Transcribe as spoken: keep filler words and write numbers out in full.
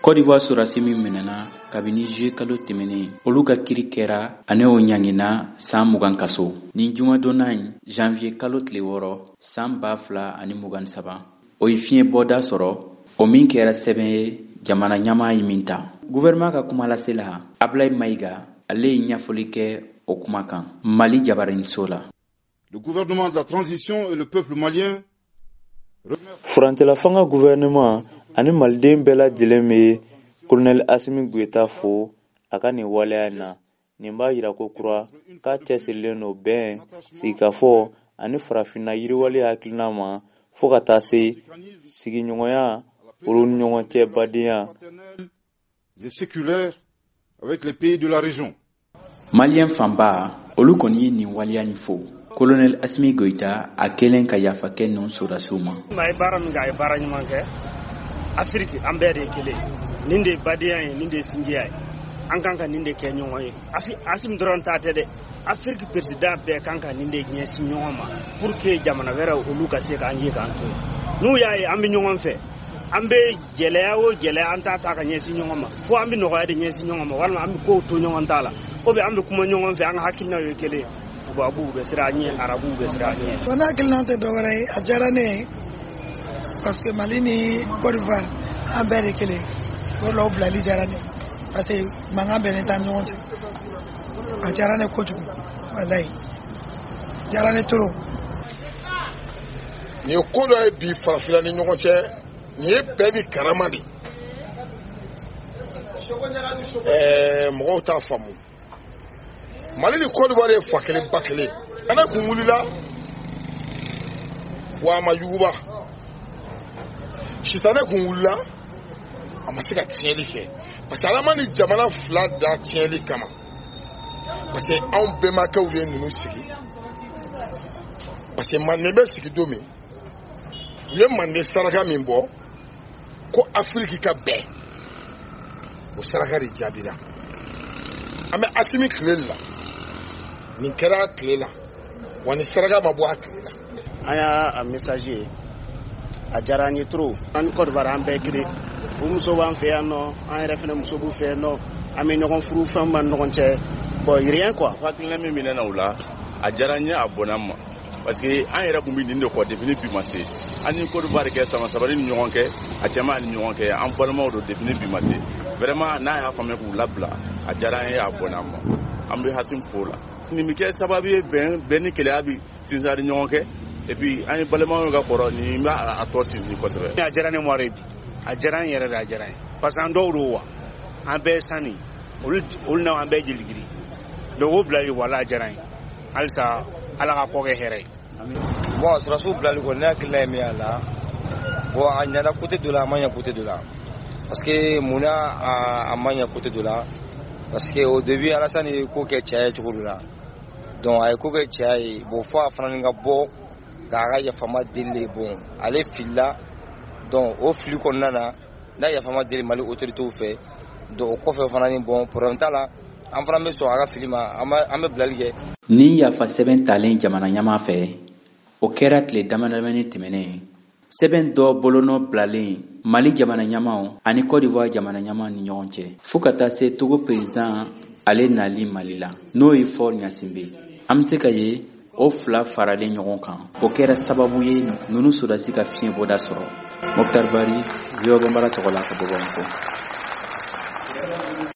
Côte d'Ivoire sɔrɔdasi min minɛna kabini juillet kalo tɛmɛnen olu ka kiiri kɛra ani o ɲangina san mugan kaso. Nin jumadonna in janvier kalo tile wɔɔrɔ san ba fila ani mugan saba o ye fiɲɛ bɔda sɔrɔ o min kɛra sɛbɛn ye jamana ɲama ye min ta. Gouvernement ka kuma lasela Ablaye Maïga ale ye ɲɛfɔli kɛ o kuma kan Mali jabarinso la. Le gouvernement de la transition et le peuple malien Furantela fanga gouvernement ani maliden bɛɛ lajɛlen bɛ Colonel Assimi Goïta fo a ka nin waleya na. Nin b'a yira ko kura k'a cɛsirilen don bɛn sigikafɔ ani farafinna yiriwali hakilina ma fo ka taa se sigiɲɔgɔnya olu ni ɲɔgɔn cɛ badenya séculaire avec les pays de la région. Malien fanba olu kɔni ye nin waleya in fo. Colonel Assimi Goïta a kelen ka yafa kɛ ninnu sɔrɔdasiw ma. Maa ye baara min kɛ a ye baara ɲuman kɛ. Afrique an bɛɛ de ye kelen nin de ye badenya ye nin de ye sinjiya ye an kan ka nin de kɛ ɲɔgɔn ye. Assimi dɔrɔn ta tɛ dɛ Afrique président bɛɛ kan ka nin de ɲɛsin ɲɔgɔn ma pour que jamana wɛrɛ olu ka se k'an ye k'an to yen. N'u y'a ye an bɛ ɲɔgɔn fɛ an bɛ gɛlɛya o gɛlɛya an t'a ta ka ɲɛsin ɲɔgɔn ma fo an bɛ nɔgɔya de ɲɛsin ɲɔgɔn ma walima an bɛ kow to ɲɔgɔn ta la o bɛ an bɛ kuma ɲɔgɔn fɛ an ka hakilinaw ye kelen tubabuw bɛ siran an ɲɛ arabuw bɛ siran an ɲɛ. Bon hakilinaw tɛ dɔwɛrɛ ye a diyara ne ye parce que Mali ni Côte d'Ivoire an bɛɛ de kelen o la o bilali diyara ne parce que mankan bɛ ne ta ɲɔgɔn cɛ a diyara ne kojugu walayi diyara ne trop. Nin ye ko dɔ ye bi farafinna ni ɲɔgɔn cɛ nin ye bɛɛ ni karama de ɛɛ mɔgɔw t'a faamu Mali ni Côte d'Ivoire ye fa kelen ba kelen ana kun wulila wa a ma yuguba sitanɛ kun wulila a ma se ka tiɲɛli kɛ parce que ala ma ni jamana fila da tiɲɛli kama parce que anw bɛnbakɛw ye ninnu sigi parce que Manden bɛ sigi don min u ye Manden saraka min bɔ ko Afrique ka bɛn o saraka de jaabira an bɛ Assimi tile la nin kɛra tile la wa ni saraka ma bɔ a tile la. An y'a message ye a diyara an ye trop an ni Côte d'Ivoire an bɛɛ kelen o muso b'an fɛ yan nɔ an yɛrɛ fana muso b'u fɛ yan nɔ an bɛ ɲɔgɔn furu fɛn b'an ni ɲɔgɔn cɛ bon rien quoi. Hakilina min minɛ na o la a diyara n ye a bɔnna n ma parce que an yɛrɛ tun bɛ nin de kɔ depuis bi ma se an ni Côte d'Ivoire kɛ sama sabari ni ɲɔgɔn kɛ a cɛman ni ɲɔgɔn kɛ an balimaw don depuis bi ma se vraiment n'a y'a faamuya k'u labila a diyara an ye a bɔnna n ma an bɛ Assimi fo la. Nin bɛ kɛ sababu ye bɛn bɛn ni kɛlɛya bi sinsin ni ɲɔgɔn kɛ et puis an ye balimaw ka kɔrɔ nin b'a a tɔ sinsin kosɛbɛ. A diyara ne mɔre bi a diyara n yɛrɛ de a diyara n ye parce que an dɔw don wa an bɛɛ sanni olu olu na an bɛɛ jeligiri donc o bilali wala a diyara n ye halisa ala ka kɔ kɛ hɛrɛ ye. Bon sɔrɔdasiw bilali kɔni ne hakilina ye min y'a la bon a ɲɛna côté dɔ la a ma ɲɛ côté dɔ la parce que munna a ma ɲɛ côté dɔ la parce que au début Alassane ye ko kɛ cɛ ye cogo dɔ la donc a ye ko kɛ cɛ ye bon fo a fana ni ka bɔ k'a ka yafama deli bon ale filila donc o fili kɔnɔna na n'a yafama deli Mali autorités fɛ donc o kɔfɛ fana ni bon problème t'a la an fana bɛ sɔn a ka fili ma an bɛ bilali kɛ. Ni yafa sɛbɛn talen jamana ɲama fɛ o kɛra tile damadamani tɛmɛnen sɛbɛn dɔ bolonɔ bilalen Mali jamana ɲamaw ani Côte d'Ivoire jamana ɲama ni ɲɔgɔn cɛ fo ka taa se Togo président ale nali Mali la n'o ye Faure Gnassingbé. An bɛ se ka ye o fila faralen ɲɔgɔn kan o kɛra sababu ye ninnu sɔrɔdasi ka fiɲɛ bɔda sɔrɔ. Mokhtar Bari, V O A Bambara tɔgɔ la ka bɔ Bamakɔ.